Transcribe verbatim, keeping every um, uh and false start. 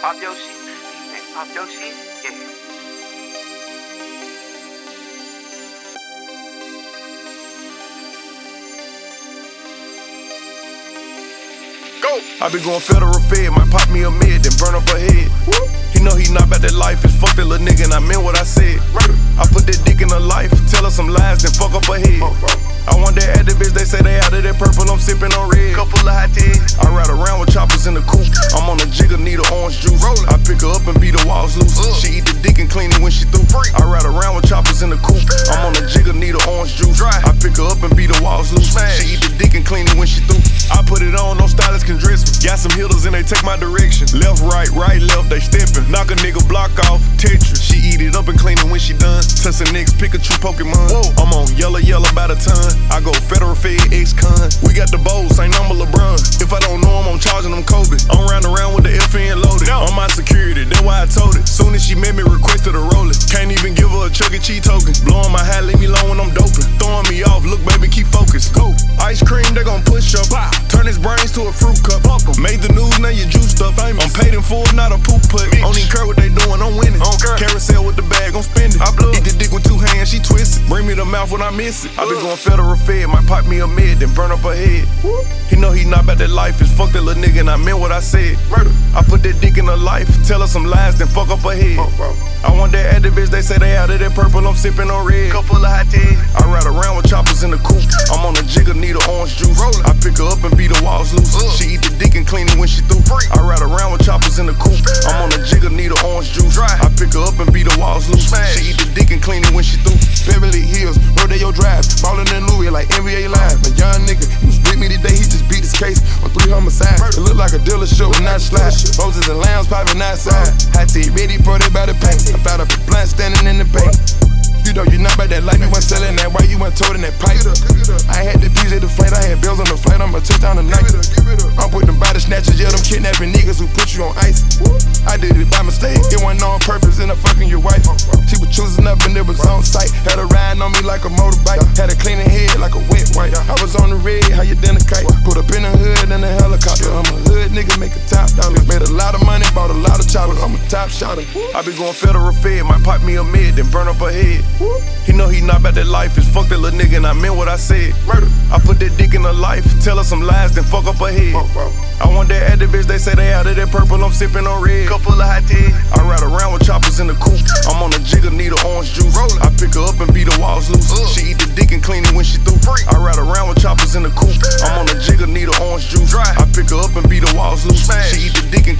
Pop your shit. D-Mac, pop your shit. Yeah. I be going federal fed, might pop me a mid, then burn up her head. He know he not about that life, it's fuck that little nigga, and I meant what I said. I put that dick in her life, tell her some lies, then fuck up her head. I want that activist, they say they out of that purple, I'm sipping on red. Couple of hot tea. I ride around with choppers in the coupe, I'm on a jigger, need a orange juice. I pick her up and beat the walls loose. She eat the dick and clean it when she through. I ride around with choppers in the coupe, I'm on a jigger, need a orange juice. I pick her up and beat the walls loose. She eat the dick and clean it when she through. I put it on, no stylist can dress me. Got some hitters and they take my direction. Left, right, right, left, they steppin'. Knock a nigga block off, Tetris. She eat it up and clean it when she done. Tussin' niggas, Pikachu, Pokemon. Whoa. I'm on yellow, yellow by the ton. I go federal fed, ex-con. We got the bowls, same number LeBron. If I don't know him, I'm charging them Kobe. I'm round around with the F N loaded. No. On my security, that's why I told it. Soon as she met me, requested a roll it. Can't even give her a Chuck E. Cheese token. Blowing my hat, leave me alone when I'm doping. Throwing me off, look baby, keep focused. Go. Ice cream, they gon' push up. Wow. Turn his brains to a fruit cup. Made the news, now you juiced up. I'm paid in full, not a poop put. Don't even care what they doing, I'm winning. Carousel with the bag, I'm spending. Eat the dick with two hands, she twisted. Bring me the mouth when I miss it. I be going federal fed, might pop me a mid, then burn up her head. He know he not about that life, it's fuck that little nigga, and I meant what I said. Murder. I put that dick in her life, tell her some lies, then fuck up her head. I want that activist, they say they out of that purple, I'm sipping on red. Couple of hot tea. I ride around with choppers in the coupe, I'm on a jigger, need a orange juice. I pick her up and beat the walls loose. She eat the dick and clean it when she through. I ride around with choppers in the coupe, I'm on a jigger, need a orange juice. I pick her up and beat the walls loose. She eat the dick and clean it when she through. Beverly Hills, Rodeo Drive, ballin' in Louis like N B A Live. My young nigga, he was with me today, he just beat his case on three homicides. It look like a dealership with not slide. Roses and lambs poppin' outside. Hot tea ready, brought it by the paint. I found up a blunt standing in the bank. You know you not about that life, you wasn't selling that white, you wasn't told in that pipe. I had the P's at the flight, I had bills on the flight, I'ma touch down tonight. I'm with them body snatchers, yeah, them kidnapping niggas who put you on ice. I did it by mistake, it wasn't on purpose, and I fucking your wife. She was choosing up and it was on sight. Had her riding on me like a motorbike, had her cleaning head like a wet wipe. I was on the red, how you dinner kite? Put up in the hood in a helicopter. I'm a hood nigga, make a top dollar. Made a lot of money, bought a lot of choppers, I'm a top shotter. I be going federal fed, might pop me a mid, then burn up her head. He know he not about that life, it's fuck that little nigga, and I meant what I said. Murder. I put that dick in her life, tell her some lies, then fuck up her head. I want that activist, they say they out of that purple, I'm sipping on red. Couple of hot tea. I ride around with choppers in the coupe, I'm on a jigger, need a orange juice. I pick her up and beat the walls loose. She eat the dick and clean it when she through. I ride around with choppers in the coupe, I'm on a jigger, need a orange juice. I pick her up and beat the walls loose. She eat the dick and